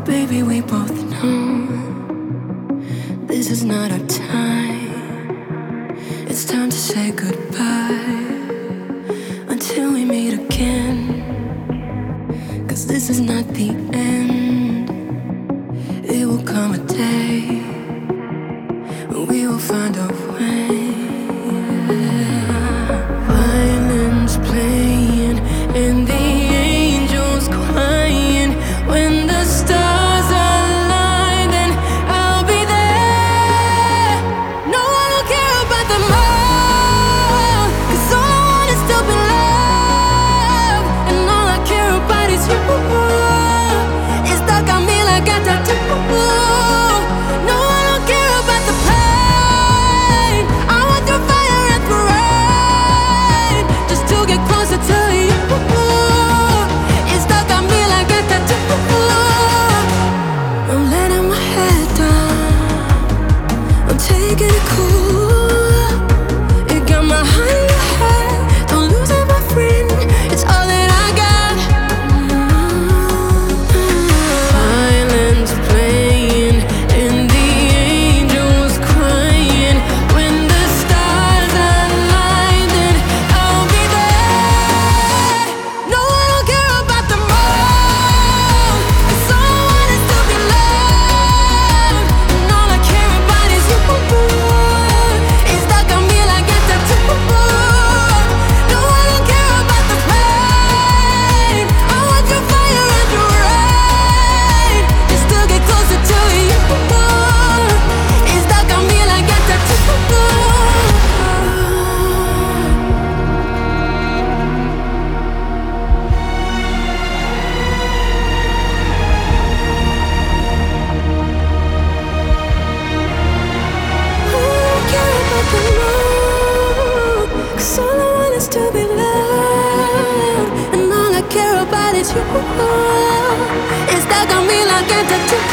Baby, we both know this is not our time. It's time to say goodbye until we meet again. 'Cause this is not the end. It will come a day when we will find a way. Violins playing and the angels crying. When the stars align, then I'll be there. No, I don't care about the more, 'cause all I want is to be loved. And all I care about is you. It's stuck on me like a tattoo. No, I don't care about the pain. I want through fire and through rain, just to get closer to you. It's stuck on me like a tattoo. I'm letting my head down, I'm taking it cool. You got my heart in your head, don't lose it, my friend. It's all that I got. Violins playing and the angels crying. When the stars align, then I'll be there. No, I don't care about the more, 'cause all I want is to be loved. And all I care about is you. It's stuck on me like a tattoo. No, I don't care about the pain. I want your fire and your rain, just to get closer to you. It's stuck on me like a tattoo. Cause all I want is to be loved, and all I care about is you. It's stuck on me like a tattoo.